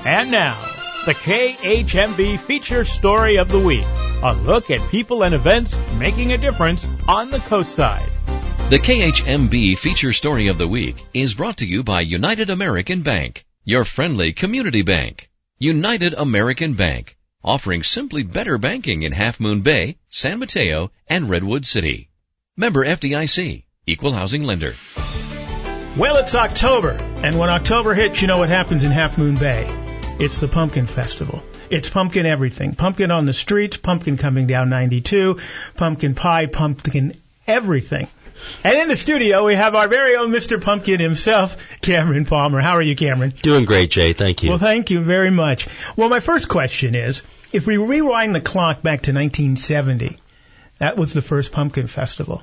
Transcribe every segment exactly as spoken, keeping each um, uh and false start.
And now, the K H M B Feature Story of the Week. A look at people and events making a difference on the coast side. The K H M B Feature Story of the Week is brought to you by United American Bank, your friendly community bank. United American Bank, offering simply better banking in Half Moon Bay, San Mateo, and Redwood City. Member F D I C, Equal Housing Lender. Well, it's October, and when October hits, you know what happens in Half Moon Bay. It's the Pumpkin Festival. It's pumpkin everything. Pumpkin on the streets, pumpkin coming down ninety-two, pumpkin pie, pumpkin everything. And in the studio, we have our very own Mister Pumpkin himself, Cameron Palmer. How are you, Cameron? Doing great, Jay. Thank you. Well, thank you very much. Well, my first question is, if we rewind the clock back to nineteen seventy, that was the first Pumpkin Festival.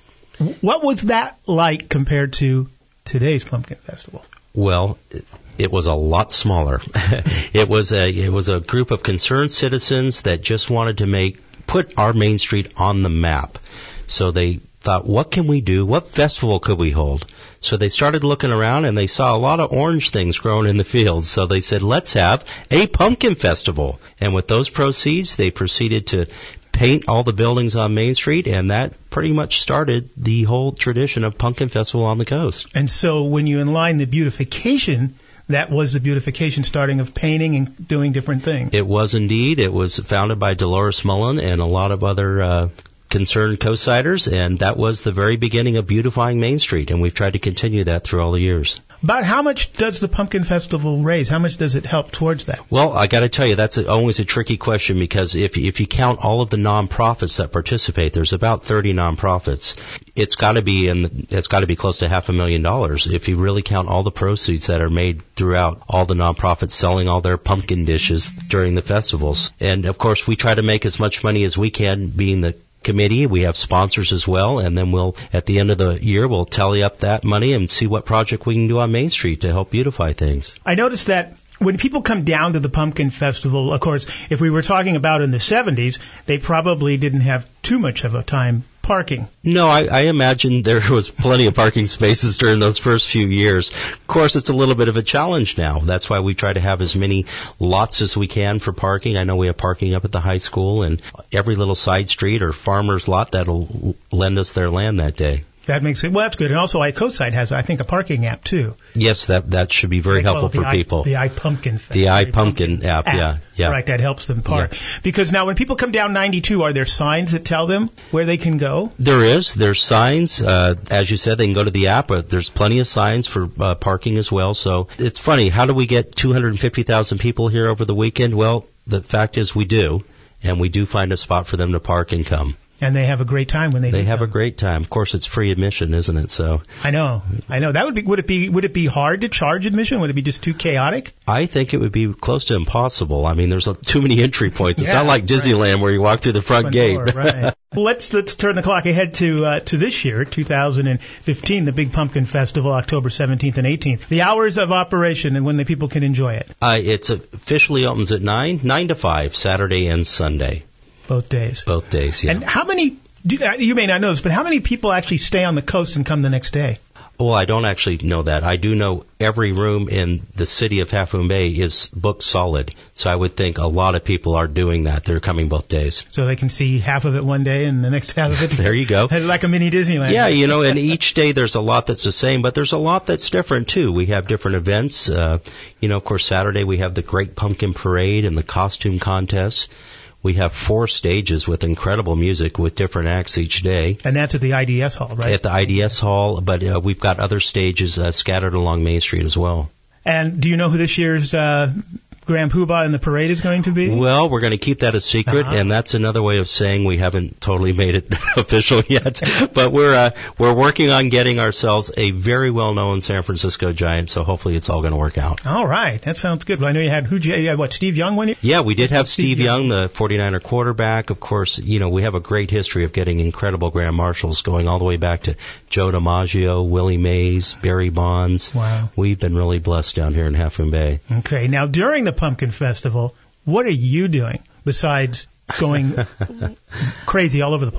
What was that like compared to today's Pumpkin Festival? Well, it was a lot smaller. It was a it was a group of concerned citizens that just wanted to make put our Main Street on the map. So they thought, what can we do? What festival could we hold? So they started looking around, and they saw a lot of orange things growing in the fields. So they said, let's have a pumpkin festival. And with those proceeds, they proceeded to paint all the buildings on Main Street, and that pretty much started the whole tradition of Pumpkin Festival on the coast. And so when you inline the beautification, that was the beautification starting of painting and doing different things. It was indeed. It was founded by Dolores Mullen and a lot of other uh, concerned coastsiders, and that was the very beginning of beautifying Main Street, and we've tried to continue that through all the years. About how much does the Pumpkin Festival raise? How much does it help towards that? Well, I got to tell you, that's a, always a tricky question, because if if you count all of the nonprofits that participate, there's about thirty nonprofits. It's got to be in it's got to be close to half a million dollars if you really count all the proceeds that are made throughout all the nonprofits selling all their pumpkin dishes during the festivals. And of course, we try to make as much money as we can, being the committee. We have sponsors as well, and then we'll, at the end of the year, we'll tally up that money and see what project we can do on Main Street to help beautify things. I noticed that when people come down to the Pumpkin Festival, of course, if we were talking about in the seventies, they probably didn't have too much of a time parking. No, I, I imagine there was plenty of parking spaces during those first few years. Of course, it's a little bit of a challenge now. That's why we try to have as many lots as we can for parking. I know we have parking up at the high school, and every little side street or farmer's lot that'll lend us their land that day. That makes it, well, that's good. And also, iCoastside has, I think, a parking app, too. Yes, that that should be very helpful for I, people. The iPumpkin. The iPumpkin app, app, yeah. yeah. Right, that helps them park. Yeah. Because now when people come down ninety-two, are there signs that tell them where they can go? There is. There's signs. Uh, as you said, they can go to the app, but there's plenty of signs for uh, parking as well. So it's funny, how do we get two hundred fifty thousand people here over the weekend? Well, the fact is we do, and we do find a spot for them to park and come. And they have a great time when they They do have come. a great time. Of course, it's free admission, isn't it? So I know. I know. That would be would it be would it be hard to charge admission? Would it be just too chaotic? I think it would be close to impossible. I mean, there's a, too many entry points. It's yeah, not like Disneyland right. where you walk through the front, front gate. Door, right. Well, let's let's turn the clock ahead to uh, to this year, two thousand fifteen, the Big Pumpkin Festival, October seventeenth and eighteenth. The hours of operation and when the people can enjoy it. Uh, it's officially opens at nine, nine to five, Saturday and Sunday. Both days. Both days, yeah. And how many? Do, you may not know this, but how many people actually stay on the coast and come the next day? Well, I don't actually know that. I do know every room in the city of Half Moon Bay is booked solid. So I would think a lot of people are doing that. They're coming both days. So they can see half of it one day and the next half of it. There you go. Like a mini Disneyland. Yeah, you know, and each day there's a lot that's the same, but there's a lot that's different too. We have different events. Uh, you know, of course, Saturday we have the Great Pumpkin Parade and the costume contest. We have four stages with incredible music with different acts each day. And that's at the I D S Hall, right? At the I D S Hall, but uh, we've got other stages uh, scattered along Main Street as well. And do you know who this year's uh, Grand Poobah in the parade is going to be? Well, we're going to keep that a secret, uh-huh. and that's another way of saying we haven't totally made it official yet. But we're uh, we're working on getting ourselves a very well-known San Francisco Giant, so hopefully it's all going to work out. All right, that sounds good. Well, I know you had who? You had what? Steve Young one year? Yeah, we did have Steve, Steve Young, Young, the forty-niner quarterback. Of course, you know we have a great history of getting incredible grand marshals, going all the way back to Joe DiMaggio, Willie Mays, Barry Bonds. Wow, we've been really blessed down here in Half Moon Bay. Okay, now during the Pumpkin Festival, what are you doing besides going crazy all over the place?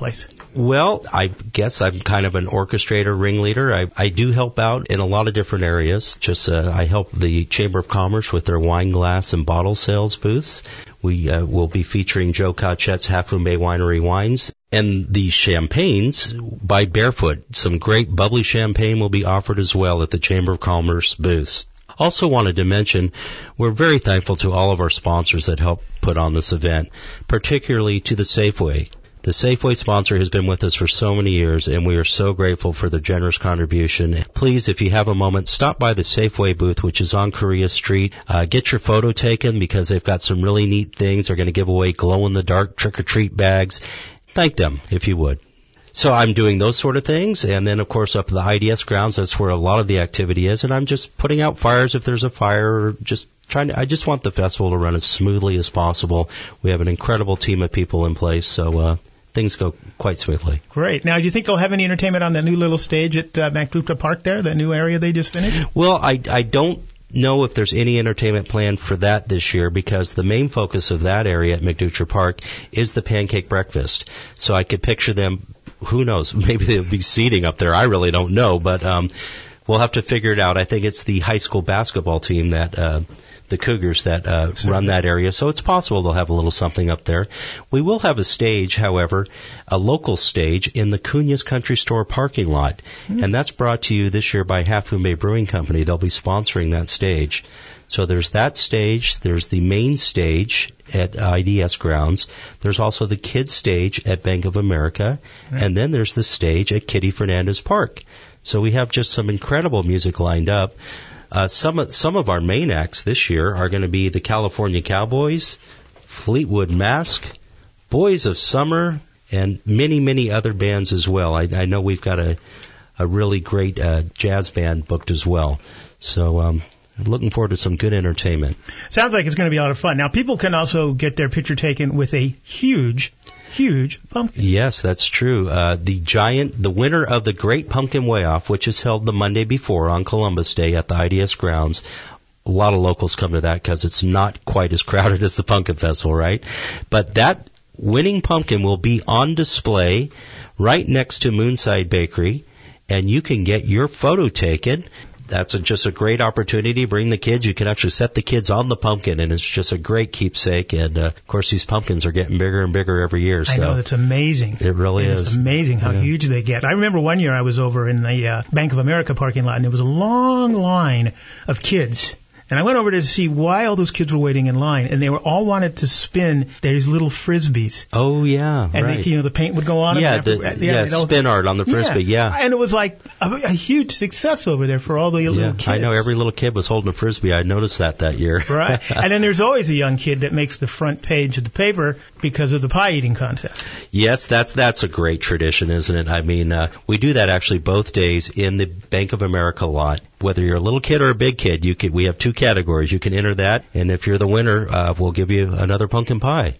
Well, I guess I'm kind of an orchestrator, ringleader. I, I do help out in a lot of different areas. Just uh, I help the Chamber of Commerce with their wine glass and bottle sales booths. We uh, will be featuring Joe Cochet's Half Moon Bay Winery wines. And the champagnes by Barefoot. Some great bubbly champagne will be offered as well at the Chamber of Commerce booths. Also wanted to mention, we're very thankful to all of our sponsors that help put on this event, particularly to the Safeway. The Safeway sponsor has been with us for so many years, and we are so grateful for their generous contribution. Please, if you have a moment, stop by the Safeway booth, which is on Korea Street. Uh, get your photo taken because they've got some really neat things. They're going to give away glow-in-the-dark trick-or-treat bags. Thank them, if you would. So I'm doing those sort of things, and then, of course, up at the I D S grounds, that's where a lot of the activity is, and I'm just putting out fires if there's a fire, or just trying to, I just want the festival to run as smoothly as possible. We have an incredible team of people in place, so uh, things go quite smoothly. Great. Now, do you think they'll have any entertainment on that new little stage at uh, MacDupta Park there, that new area they just finished? Well, I, I don't know if there's any entertainment planned for that this year, because the main focus of that area at MacDupta Park is the pancake breakfast. So I could picture them, who knows, maybe they'll be seating up there. I really don't know, but um, we'll have to figure it out. I think it's the high school basketball team that uh, the Cougars that uh, run that area, so it's possible they'll have a little something up there. We will have a stage, however, a local stage in the Cunya's Country Store parking lot, mm-hmm. and that's brought to you this year by Half Moon Bay Brewing Company. They'll be sponsoring that stage. So there's that stage, there's the main stage at I D S grounds, there's also the kids stage at Bank of America, right. and then there's the stage at Kitty Fernandez Park. So we have just some incredible music lined up. Uh, some of, some of our main acts this year are going to be the California Cowboys, Fleetwood Mac, Boys of Summer, and many, many other bands as well. I, I know we've got a, a really great uh, jazz band booked as well. So um, I'm looking forward to some good entertainment. Sounds like it's going to be a lot of fun. Now, people can also get their picture taken with a huge Huge pumpkin. Yes, that's true. Uh, the giant, the winner of the Great Pumpkin Way-Off, which is held the Monday before on Columbus Day at the I D S grounds. A lot of locals come to that because it's not quite as crowded as the Pumpkin Festival, right? But that winning pumpkin will be on display right next to Moonside Bakery, and you can get your photo taken. That's a, just a great opportunity. Bring the kids. You can actually set the kids on the pumpkin, and it's just a great keepsake. And, uh, of course, these pumpkins are getting bigger and bigger every year. So I know. It's amazing. It really it is. It's amazing how yeah. huge they get. I remember one year I was over in the uh, Bank of America parking lot, and there was a long line of kids. And I went over to see why all those kids were waiting in line, and they were all wanted to spin these little Frisbees. Oh, yeah, and right. And, you know, the paint would go on yeah, them. after, the, yeah, yeah spin art on the Frisbee, yeah. yeah. And it was like a, a huge success over there for all the yeah, little kids. I know every little kid was holding a Frisbee. I noticed that that year. Right. And then there's always a young kid that makes the front page of the paper because of the pie eating contest. Yes, that's that's a great tradition, isn't it? I mean, uh, we do that actually both days in the Bank of America lot. Whether you're a little kid or a big kid, you could. We have two categories. You can enter that, and if you're the winner, uh, we'll give you another pumpkin pie.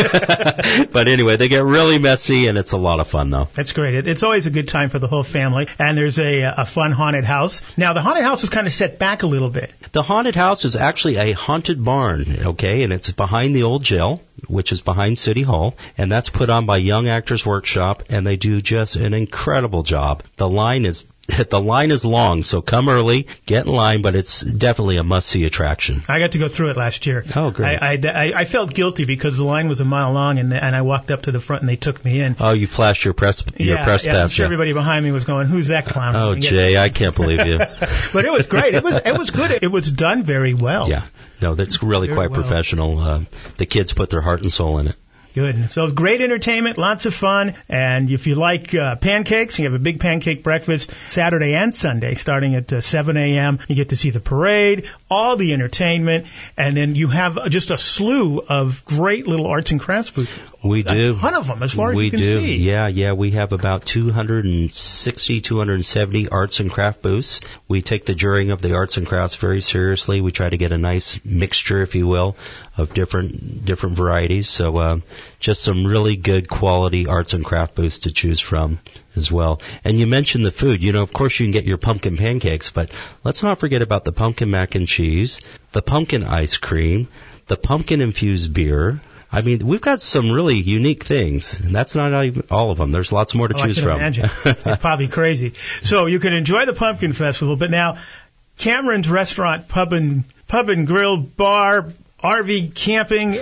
But anyway, they get really messy, and it's a lot of fun, though. That's great. It, it's always a good time for the whole family. And there's a, a fun haunted house. Now, the haunted house is kind of set back a little bit. The haunted house is actually a haunted barn, okay, and it's behind the old jail, which is behind City Hall, and that's put on by Young Actors Workshop, and they do just an incredible job. The line is The line is long, so come early, get in line, but it's definitely a must-see attraction. I got to go through it last year. Oh, great. I, I, I felt guilty because the line was a mile long, and, the, and I walked up to the front, and they took me in. Oh, you flashed your press your yeah, press yeah, pass. I'm sure yeah. everybody behind me was going, who's that clown? Oh, Jay, I can't believe you. But it was great. It was it was good. It was done very well. Yeah. No, that's really very quite well. professional. Uh, the kids put their heart and soul in it. Good. So great entertainment, lots of fun, and if you like uh, pancakes, you have a big pancake breakfast Saturday and Sunday starting at uh, seven a.m. You get to see the parade, all the entertainment, and then you have just a slew of great little arts and crafts booths. We do. A ton of them, as far as we you can do. see. Yeah, yeah. We have about two hundred sixty, two hundred seventy arts and craft booths. We take the jurying of the arts and crafts very seriously. We try to get a nice mixture, if you will, of different different varieties. So uh, just some really good quality arts and craft booths to choose from as well. And you mentioned the food. You know, of course you can get your pumpkin pancakes, but let's not forget about the pumpkin mac and cheese, the pumpkin ice cream, the pumpkin infused beer, I mean, we've got some really unique things, and that's not even all of them. There's lots more to oh, choose I can from. Imagine. It's probably crazy. So you can enjoy the Pumpkin Festival, but now Cameron's Restaurant, Pub and Pub and Grill, Bar, R V camping.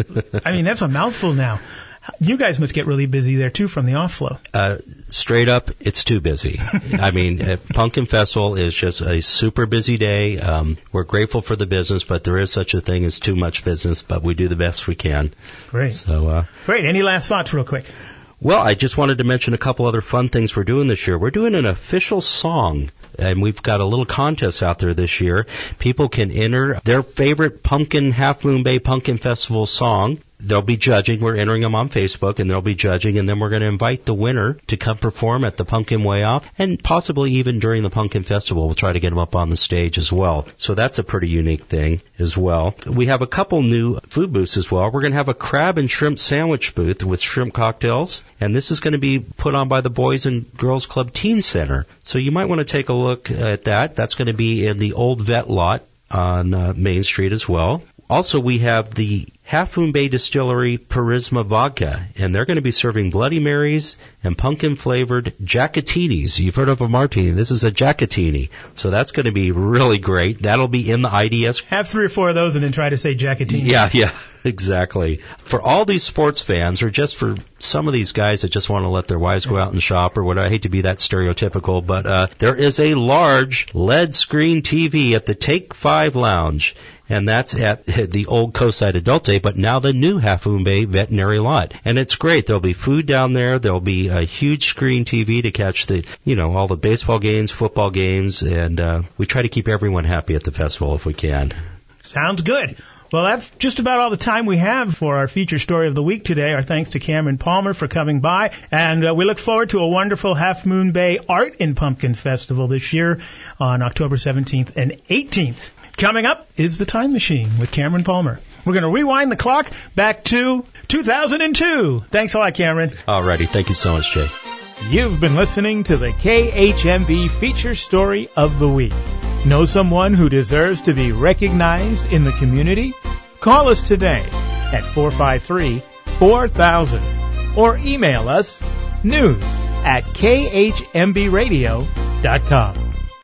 I mean, that's a mouthful now. You guys must get really busy there, too, from the off-flow. Uh, straight up, it's too busy. I mean, uh, Pumpkin Festival is just a super busy day. Um, we're grateful for the business, but there is such a thing as too much business, but we do the best we can. Great. So, uh, Great. Any last thoughts real quick? Well, I just wanted to mention a couple other fun things we're doing this year. We're doing an official song, and we've got a little contest out there this year. People can enter their favorite Pumpkin Half Moon Bay Pumpkin Festival song. They'll be judging. We're entering them on Facebook, and they'll be judging, and then we're going to invite the winner to come perform at the Pumpkin Way Off, and possibly even during the Pumpkin Festival. We'll try to get them up on the stage as well. So that's a pretty unique thing as well. We have a couple new food booths as well. We're going to have a crab and shrimp sandwich booth with shrimp cocktails, and this is going to be put on by the Boys and Girls Club Teen Center. So you might want to take a look at that. That's going to be in the old vet lot on uh, Main Street as well. Also, we have the Half Moon Bay Distillery Purisma Vodka, and they're going to be serving Bloody Marys and pumpkin-flavored Jackatinis. You've heard of a martini. This is a Jackatini. So that's going to be really great. That'll be in the I D S. Have three or four of those and then try to say Jackatini. Yeah, yeah, exactly. For all these sports fans, or just for some of these guys that just want to let their wives go out and shop, or what, I hate to be that stereotypical, but uh, there is a large L E D screen T V at the Take Five Lounge. And that's at the old Coastside Adult Day, but now the new Half Moon Bay Veterinary Lot. And it's great. There'll be food down there. There'll be a huge screen T V to catch the, you know, all the baseball games, football games, and uh, we try to keep everyone happy at the festival if we can. Sounds good. Well, that's just about all the time we have for our feature story of the week today. Our thanks to Cameron Palmer for coming by. And uh, we look forward to a wonderful Half Moon Bay Art and Pumpkin Festival this year on October seventeenth and eighteenth. Coming up is The Time Machine with Cameron Palmer. We're going to rewind the clock back to two thousand two. Thanks a lot, Cameron. Alrighty. Thank you so much, Jay. You've been listening to the K H M B Feature Story of the Week. Know someone who deserves to be recognized in the community? Call us today at four five three, four thousand or email us news at k h m b radio dot com.